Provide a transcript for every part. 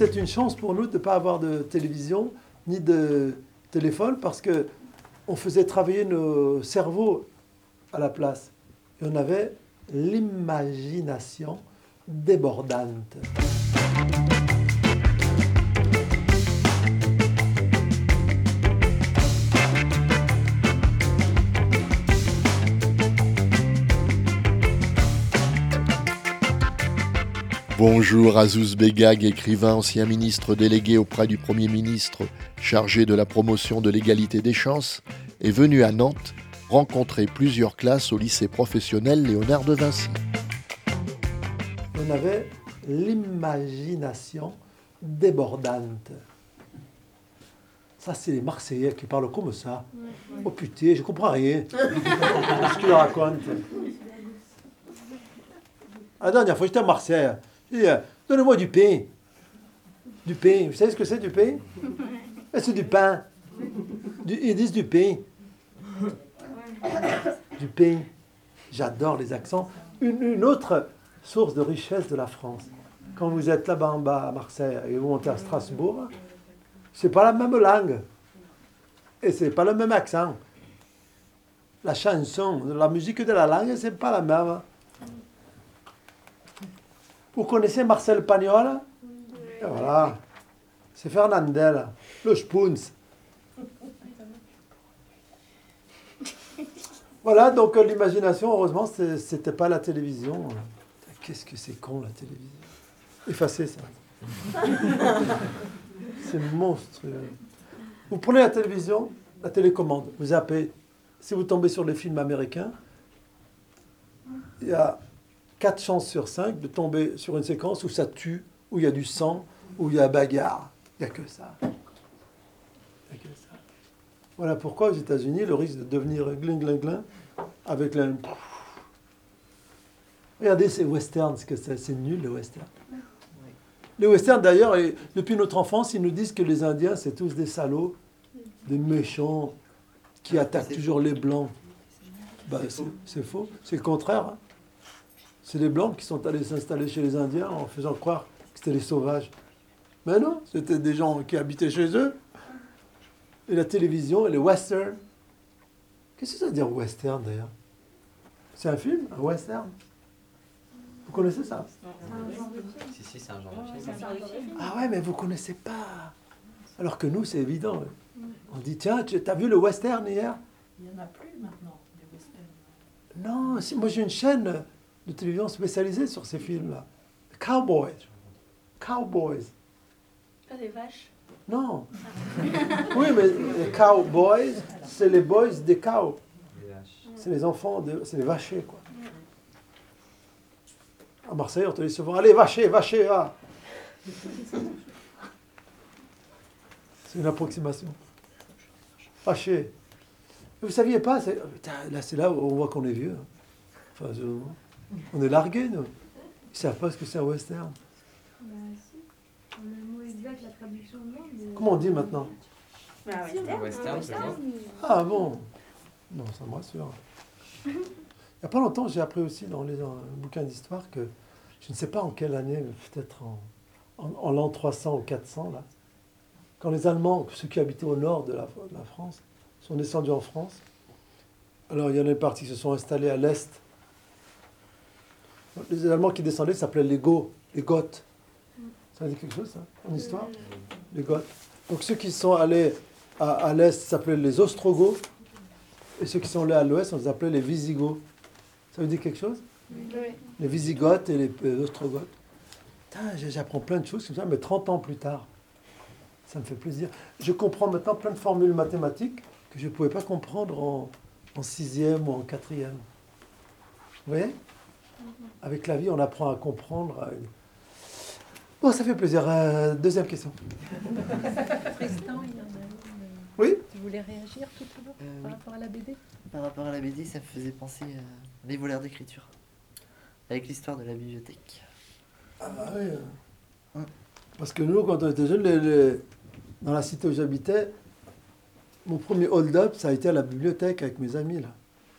c'était une chance pour nous de ne pas avoir de télévision ni de téléphone parce que on faisait travailler nos cerveaux à la place. Et on avait l'imagination débordante. Bonjour, Azouz Begag, écrivain, ancien ministre délégué auprès du Premier ministre chargé de la promotion de l'égalité des chances, est venu à Nantes rencontrer plusieurs classes au lycée professionnel Léonard de Vinci. On avait l'imagination débordante. Ça, c'est les Marseillais qui parlent comme ça. Oh putain, je comprends rien. Ce qu'ils racontent. La dernière fois, j'étais à Marseille. J'ai dit, donnez-moi du pain. Du pain. Vous savez ce que c'est du pain? C'est du pain. Ils disent du pain. Du pain. J'adore les accents. Une autre source de richesse de la France. Quand vous êtes là-bas en bas à Marseille et vous montez à Strasbourg, c'est pas la même langue. Et c'est pas le même accent. La chanson, la musique de la langue, c'est pas la même. Vous connaissez Marcel Pagnol? Et voilà. C'est Fernandel, le Spoons. Voilà, donc l'imagination, heureusement, c'était pas la télévision. Qu'est-ce que c'est con, la télévision. Effacez ça. C'est monstrueux. Vous prenez la télévision, la télécommande, vous zappez. Si vous tombez sur les films américains, il y a 4 chances sur 5 de tomber sur une séquence où ça tue, où il y a du sang, où il y a bagarre. Il n'y a que ça. Il n'y a que ça. Voilà pourquoi aux États-Unis, le risque de devenir glin avec la... Regardez ces westerns, ce que c'est nul, les westerns. Les westerns, d'ailleurs, depuis notre enfance, ils nous disent que les Indiens, c'est tous des salauds, des méchants, qui attaquent toujours les Blancs. Ben, c'est faux. C'est le contraire. Hein. C'est les Blancs qui sont allés s'installer chez les Indiens en faisant croire que c'était les sauvages. Mais non, c'était des gens qui habitaient chez eux. Et la télévision et les westerns. Qu'est-ce que ça veut dire western d'ailleurs? C'est un film, un western? Vous connaissez ça? Si, c'est un genre de film. Ah ouais, mais vous connaissez pas. Alors que nous, c'est évident. On dit, tiens, tu as vu le western hier? Il n'y en a plus maintenant, des westerns. Non, moi j'ai une chaîne de télévision spécialisée sur ces films-là. Cowboys. Cowboys. Pas des vaches. Non. Oui, mais les cowboys, c'est les boys des cows. C'est les enfants, c'est les vachers, quoi. À Marseille, on te dit souvent, allez, vacher, ah. C'est une approximation. Vacher. Vous ne saviez pas, c'est là où on voit qu'on est vieux. Enfin, on est largués, nous. Ils ne savent pas ce que c'est un western. Si. Le mot exact, la traduction de mot. Mais... Comment on dit maintenant? Western, c'est bon. Ah bon? Non, ça me rassure. Il n'y a pas longtemps, j'ai appris aussi dans les bouquins d'histoire que, je ne sais pas en quelle année, peut-être en l'an 300 ou 400, là, quand les Allemands, ceux qui habitaient au nord de la France, sont descendus en France, alors il y en a une partie qui se sont installés à l'est. Les Allemands qui descendaient s'appelaient les Goths, les Goths. Ça dit quelque chose, ça, en histoire? Les Goths. Donc ceux qui sont allés à l'est s'appelaient les Ostrogoths, et ceux qui sont allés à l'ouest, on les appelait les Visigoths. Ça veut dire quelque chose? Oui. Les Visigoths et les Ostrogoths. J'apprends plein de choses comme ça, mais 30 ans plus tard. Ça me fait plaisir. Je comprends maintenant plein de formules mathématiques que je ne pouvais pas comprendre en 6e ou en 4e. Vous voyez? Avec la vie, on apprend à comprendre. Bon, ça fait plaisir. Deuxième question. Tristan, il y en a une. Oui? Tu voulais réagir tout à l'heure par rapport à la BD? Par rapport à la BD, ça me faisait penser à Les voleurs d'écriture, avec l'histoire de la bibliothèque. Ah oui. Parce que nous, quand on était jeunes, dans la cité où j'habitais, mon premier hold-up, ça a été à la bibliothèque avec mes amis, là.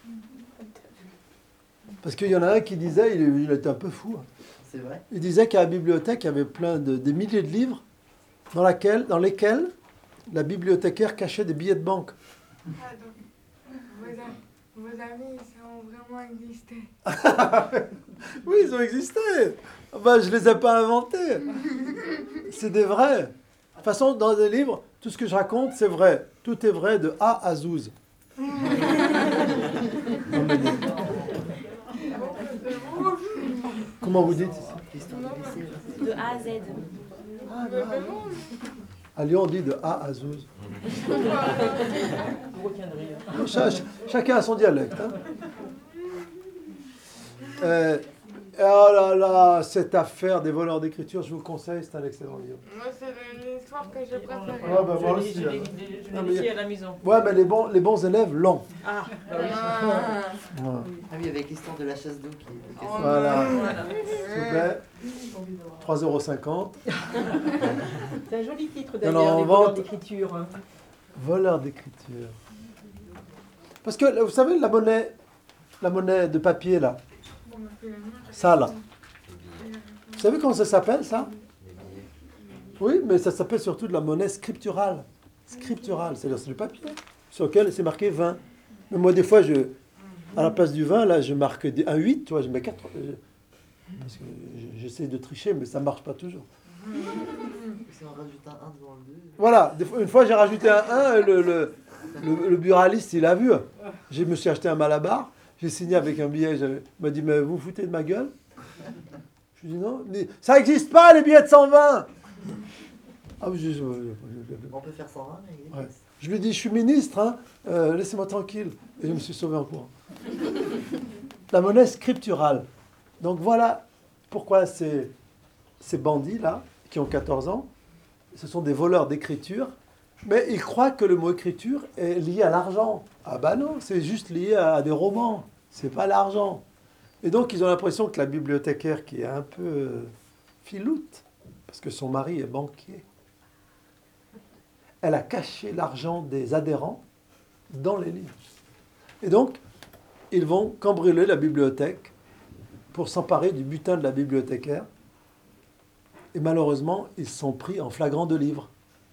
Parce qu'il y en a un qui disait, il était un peu fou. C'est vrai? Il disait qu'à la bibliothèque, il y avait des milliers de livres, dans lesquels la bibliothécaire cachait des billets de banque. Ah, donc, vos amis, ils ont vraiment existé. Oui, ils ont existé. Ben, je les ai pas inventés. C'est des vrais. De toute façon, dans des livres, tout ce que je raconte, c'est vrai. Tout est vrai de A à Zouz. Comment vous dites? L'histoire du lycée. De A à Z. À Lyon, on dit de A à Zouz. Chacun a son dialecte. Hein. Oh là là, cette affaire des voleurs d'écriture, je vous conseille, c'est un excellent livre. Moi, c'est l'histoire que je préfère. Ah, ben, moi aussi. Je Non, l'ai mais- laissé à la maison. Ouais, mais les bons élèves l'ont. Ah, bah oui. Ouais. Ah oui, avec l'histoire de la chasse d'eau qui est. Voilà, Voilà. s'il vous plaît. 3,50 €. C'est un joli titre Non, d'ailleurs, on les voleurs vante. d'écriture. Voleurs d'écriture. Parce que, vous savez, la monnaie de papier, là, ça, là. Vous savez comment ça s'appelle, ça? Oui, mais ça s'appelle surtout de la monnaie scripturale. Scripturale, c'est-à-dire c'est du papier sur lequel c'est marqué 20. Mais moi, des fois, à la place du 20, là, je marque un 8, tu vois, je mets 4. Parce que j'essaie de tricher, mais ça ne marche pas toujours. Si on rajoute un 1 devant le 2. Voilà, une fois, j'ai rajouté un 1, et le buraliste, il a vu. Je me suis acheté un Malabar, j'ai signé avec un billet, il m'a dit, mais vous foutez de ma gueule? Je lui ai dit, non, ça n'existe pas, les billets de 120. Ah, oui, On peut faire 120, mais il est ouais. Je lui ai dit, je suis ministre, hein, laissez-moi tranquille. Et je me suis sauvé en courant. La monnaie scripturale. Donc voilà pourquoi ces bandits-là, qui ont 14 ans, ce sont des voleurs d'écriture, mais ils croient que le mot écriture est lié à l'argent. Ah bah non, c'est juste lié à des romans, c'est pas l'argent. Et donc ils ont l'impression que la bibliothécaire, qui est un peu filoute, parce que son mari est banquier, elle a caché l'argent des adhérents dans les livres. Et donc, ils vont cambrioler la bibliothèque pour s'emparer du butin de la bibliothécaire. Et malheureusement, ils sont pris en flagrant de livre.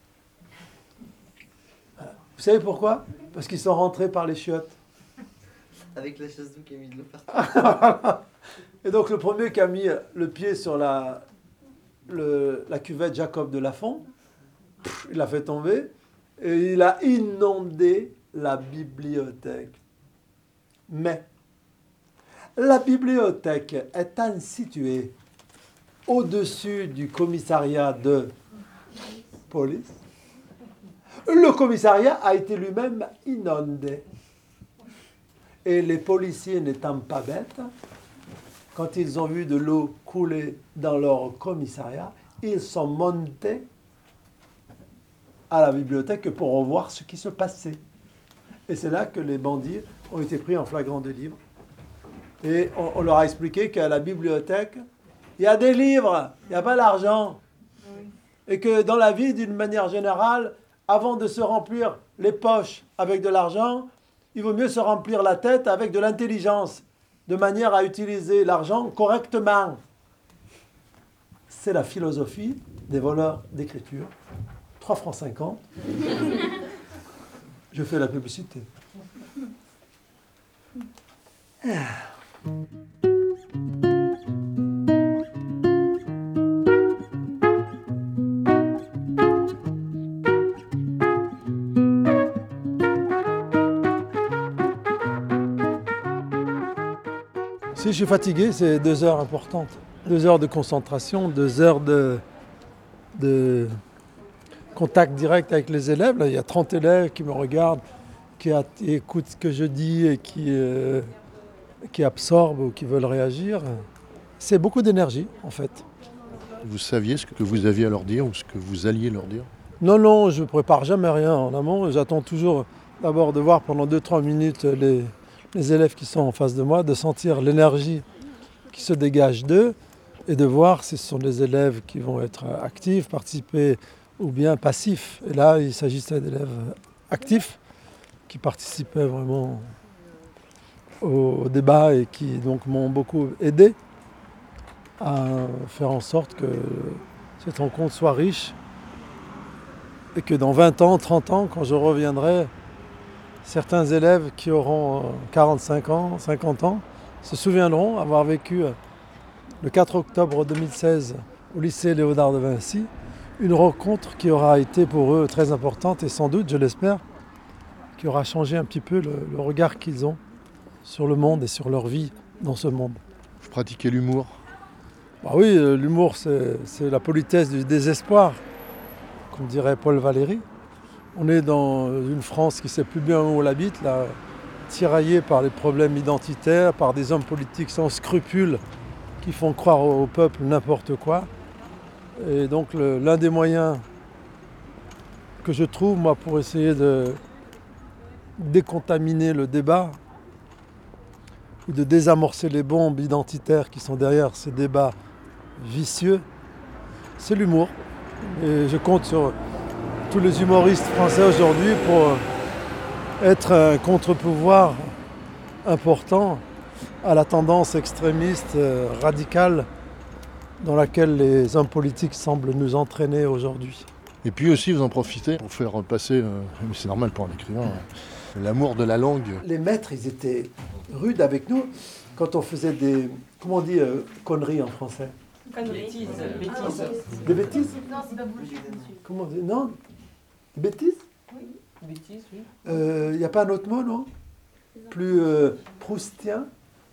Voilà. Vous savez pourquoi? Parce qu'ils sont rentrés par les chiottes. Avec la chasse d'eau qui a mis de l'eau partout. Et donc, le premier qui a mis le pied sur la cuvette Jacob de Lafont, il l'a fait tomber et il a inondé la bibliothèque. Mais la bibliothèque étant située au-dessus du commissariat de police, le commissariat a été lui-même inondé. Et les policiers n'étant pas bêtes, quand ils ont vu de l'eau couler dans leur commissariat, ils sont montés à la bibliothèque pour voir ce qui se passait. Et c'est là que les bandits ont été pris en flagrant délit. Et on leur a expliqué qu'à la bibliothèque, il y a des livres, il n'y a pas l'argent. Et que dans la vie, d'une manière générale, avant de se remplir les poches avec de l'argent, il vaut mieux se remplir la tête avec de l'intelligence, de manière à utiliser l'argent correctement. C'est la philosophie des voleurs d'écriture. 3,50 francs. Je fais la publicité. Si je suis fatigué, c'est 2 heures importantes. 2 heures de concentration, 2 heures de contact direct avec les élèves. Là, il y a 30 élèves qui me regardent, qui écoutent ce que je dis et qui absorbent ou qui veulent réagir. C'est beaucoup d'énergie, en fait. Vous saviez ce que vous aviez à leur dire ou ce que vous alliez leur dire? Non, je ne prépare jamais rien en amont. J'attends toujours d'abord de voir pendant 2-3 minutes les élèves qui sont en face de moi, de sentir l'énergie qui se dégage d'eux et de voir si ce sont des élèves qui vont être actifs, participer ou bien passifs. Et là, il s'agissait d'élèves actifs qui participaient vraiment au débat et qui donc m'ont beaucoup aidé à faire en sorte que cette rencontre soit riche Et que dans 20 ans, 30 ans, quand je reviendrai, certains élèves qui auront 45 ans, 50 ans, se souviendront avoir vécu le 4 octobre 2016 au lycée Léonard de Vinci, une rencontre qui aura été pour eux très importante et sans doute, je l'espère, qui aura changé un petit peu le regard qu'ils ont sur le monde et sur leur vie dans ce monde. Vous pratiquez l'humour? Bah oui, l'humour, c'est la politesse du désespoir, comme dirait Paul Valéry. On est dans une France qui ne sait plus bien où elle habite, là, tiraillée par les problèmes identitaires, par des hommes politiques sans scrupules qui font croire au peuple n'importe quoi. Et donc l'un des moyens que je trouve, moi, pour essayer de décontaminer le débat ou de désamorcer les bombes identitaires qui sont derrière ces débats vicieux, c'est l'humour. Et je compte sur tous les humoristes français aujourd'hui pour être un contre-pouvoir important à la tendance extrémiste, radicale, dans laquelle les hommes politiques semblent nous entraîner aujourd'hui. Et puis aussi, vous en profitez pour faire passer, mais c'est normal pour un écrivain, l'amour de la langue. Les maîtres, ils étaient rudes avec nous quand on faisait des, comment on dit, conneries en français. Bêtises. Des bêtises? Non, c'est pas bullshit, monsieur. Comment on dit? Non? Des bêtises? Bêtises, oui. Il n'y a pas un autre mot, non? Plus proustien?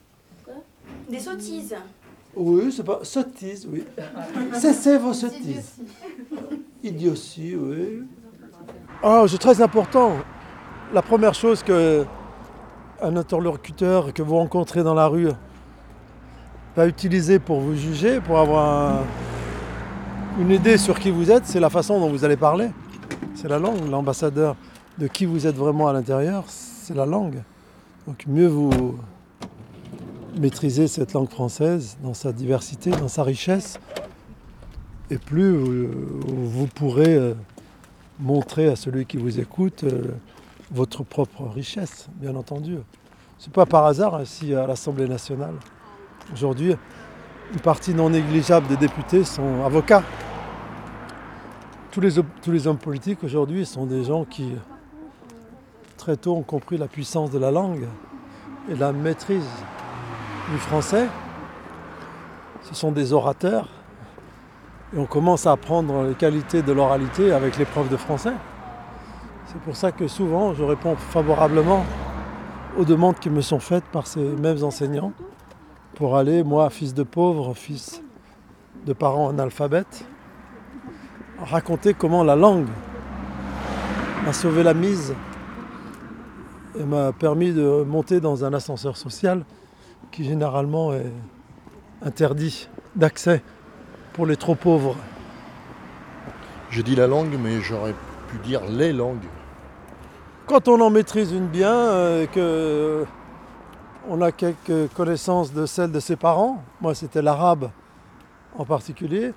Des sottises. Oui, c'est pas... Sottise, oui. Cessez vos sottises. Idiotie, oui. Ah, c'est très important. La première chose qu'un interlocuteur que vous rencontrez dans la rue va utiliser pour vous juger, pour avoir une idée sur qui vous êtes, c'est la façon dont vous allez parler. C'est la langue. L'ambassadeur de qui vous êtes vraiment à l'intérieur, c'est la langue. Donc mieux vous maîtrisez cette langue française dans sa diversité, dans sa richesse, et plus vous pourrez montrer à celui qui vous écoute votre propre richesse, bien entendu. C'est pas par hasard si à l'Assemblée nationale, aujourd'hui, une partie non négligeable des députés sont avocats. Tous les hommes politiques aujourd'hui sont des gens qui, très tôt, ont compris la puissance de la langue et la maîtrise du français. Ce sont des orateurs. Et on commence à apprendre les qualités de l'oralité avec l'épreuve de français. C'est pour ça que souvent, je réponds favorablement aux demandes qui me sont faites par ces mêmes enseignants pour aller, moi, fils de pauvre, fils de parents analphabètes, raconter comment la langue m'a sauvé la mise et m'a permis de monter dans un ascenseur social qui généralement est interdit d'accès pour les trop pauvres. Je dis la langue, mais j'aurais pu dire les langues. Quand on en maîtrise une bien, que on a quelques connaissances de celle de ses parents, moi c'était l'arabe en particulier,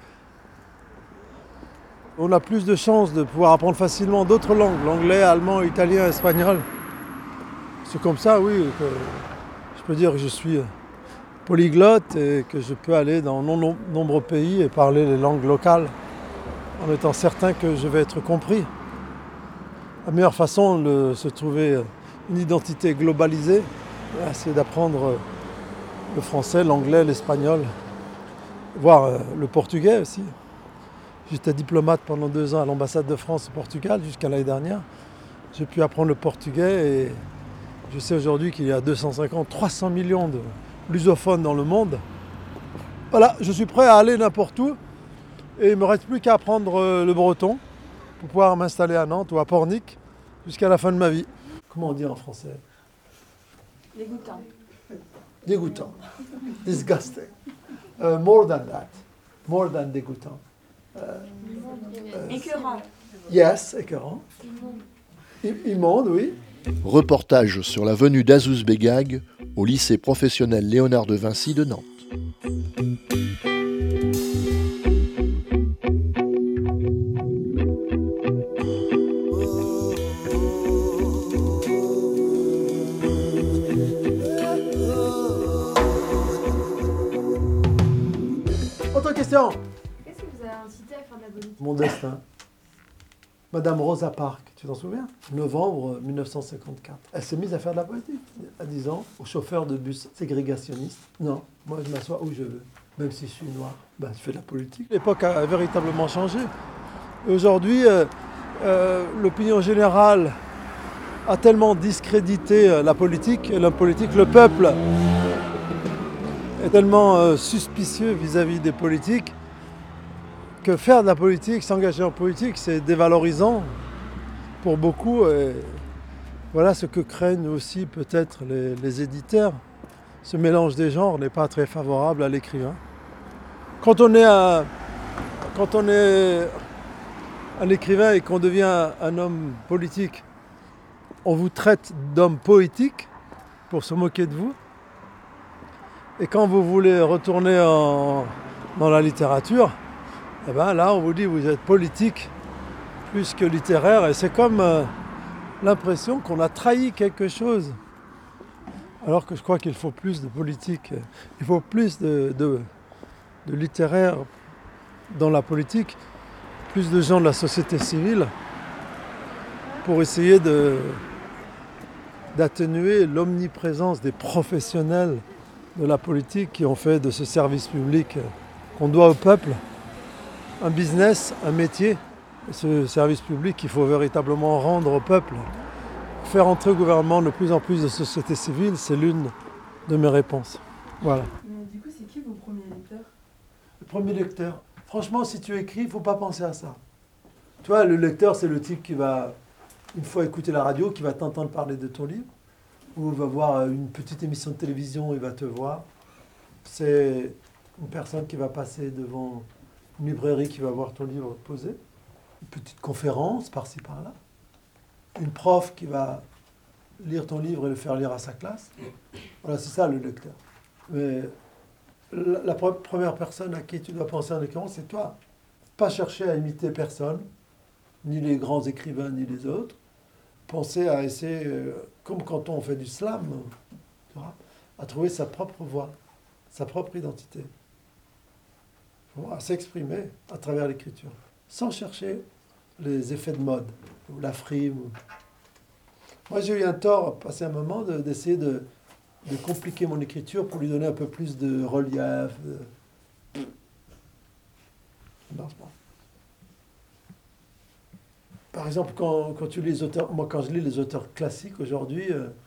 on a plus de chances de pouvoir apprendre facilement d'autres langues, l'anglais, allemand, italien, espagnol. C'est comme ça, oui, que je peux dire que je suis polyglotte et que je peux aller dans nombreux pays et parler les langues locales en étant certain que je vais être compris. La meilleure façon de se trouver une identité globalisée, c'est d'apprendre le français, l'anglais, l'espagnol, voire le portugais aussi. J'étais diplomate pendant 2 ans à l'ambassade de France au Portugal jusqu'à l'année dernière. J'ai pu apprendre le portugais et je sais aujourd'hui qu'il y a 250, 300 millions de lusophones dans le monde. Voilà, je suis prêt à aller n'importe où et il ne me reste plus qu'à apprendre le breton pour pouvoir m'installer à Nantes ou à Pornic jusqu'à la fin de ma vie. Comment on dit en français? Dégoûtant. Dégoûtant. Disgusting. More than that. More than dégoûtant. Écœurant. Yes, écœurant. Immonde, oui. Reportage sur la venue d'Azouz Begag au lycée professionnel Léonard de Vinci de Nantes. Autre question. Qu'est-ce qui vous a incité à faire de la politique? Mon destin. Madame Rosa Parks, tu t'en souviens? Novembre 1954. Elle s'est mise à faire de la politique à 10 ans, au chauffeur de bus ségrégationniste. Non, moi je m'assois où je veux, même si je suis noir. Ben, je fais de la politique. L'époque a véritablement changé. Aujourd'hui, l'opinion générale a tellement discrédité la politique, et l'homme politique, le peuple est tellement suspicieux vis-à-vis des politiques que faire de la politique, s'engager en politique, c'est dévalorisant pour beaucoup. Et voilà ce que craignent aussi peut-être les éditeurs. Ce mélange des genres n'est pas très favorable à l'écrivain. Quand on est un écrivain et qu'on devient un homme politique, on vous traite d'homme poétique pour se moquer de vous. Et quand vous voulez retourner dans la littérature, eh ben là, on vous dit que vous êtes politique plus que littéraire. Et c'est comme l'impression qu'on a trahi quelque chose. Alors que je crois qu'il faut plus de politique. Il faut plus de littéraire dans la politique. Plus de gens de la société civile pour essayer d'atténuer l'omniprésence des professionnels de la politique qui ont fait de ce service public qu'on doit au peuple un business, un métier. Et ce service public qu'il faut véritablement rendre au peuple. Faire entrer au gouvernement de plus en plus de sociétés civiles, c'est l'une de mes réponses. Voilà. Mais du coup, c'est qui vos premiers lecteurs? Le premier lecteur. Franchement, si tu écris, il ne faut pas penser à ça. Tu vois, le lecteur, c'est le type qui va, une fois écouter la radio, qui va t'entendre parler de ton livre, ou va voir une petite émission de télévision, il va te voir. C'est une personne qui va passer devant une librairie, qui va voir ton livre posé. Une petite conférence, par-ci, par-là. Une prof qui va lire ton livre et le faire lire à sa classe. Voilà, c'est ça le lecteur. Mais la première personne à qui tu dois penser en l'occurrence, c'est toi. Pas chercher à imiter personne, ni les grands écrivains, ni les autres. Penser à essayer, comme quand on fait du slam, tu vois, à trouver sa propre voix, sa propre identité. À s'exprimer à travers l'écriture, sans chercher les effets de mode, ou la frime. Moi, j'ai eu un tort, passé un moment, d'essayer de compliquer mon écriture pour lui donner un peu plus de relief. Ça ne marche pas. Par exemple, quand tu lis les auteurs, moi quand je lis les auteurs classiques aujourd'hui,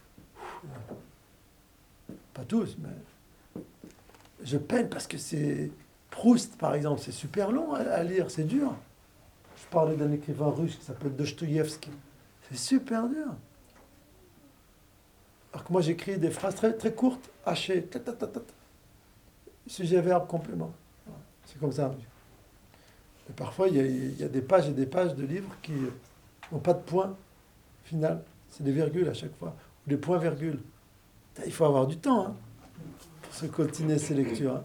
pas tous, mais je peine parce que c'est Proust, par exemple, c'est super long à lire, c'est dur. Je parlais d'un écrivain russe qui s'appelle Dostoïevski. C'est super dur. Alors que moi, j'écris des phrases très, très courtes, hachées. Sujet, verbe, complément. C'est comme ça. Et parfois, il y a des pages et des pages de livres qui n'ont pas de point final. C'est des virgules à chaque fois. Ou des points-virgules. Il faut avoir du temps pour se coltiner ces lectures.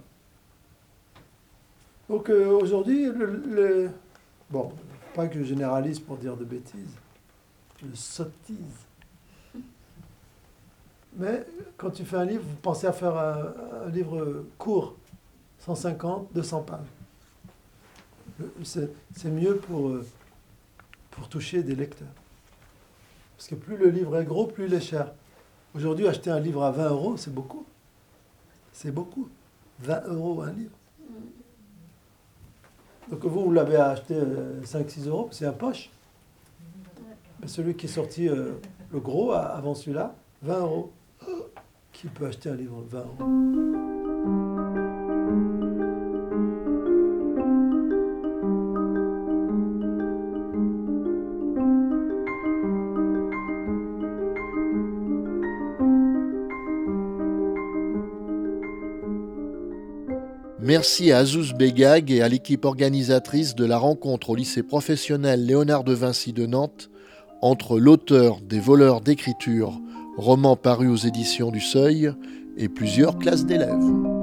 Donc aujourd'hui, bon, pas que je généralise pour dire de bêtises, je sottise. Mais quand tu fais un livre, vous pensez à faire un livre court, 150, 200 pages. C'est mieux pour toucher des lecteurs. Parce que plus le livre est gros, plus il est cher. Aujourd'hui, acheter un livre à 20 €, c'est beaucoup. C'est beaucoup. 20 € un livre. Donc vous l'avez acheté 5-6 €, c'est un poche. Mais celui qui est sorti, le gros, avant celui-là, 20 €. Qui peut acheter un livre de 20 €? Merci à Azouz Begag et à l'équipe organisatrice de la rencontre au lycée professionnel Léonard de Vinci de Nantes entre l'auteur des Voleurs d'écriture, roman paru aux éditions du Seuil, et plusieurs classes d'élèves.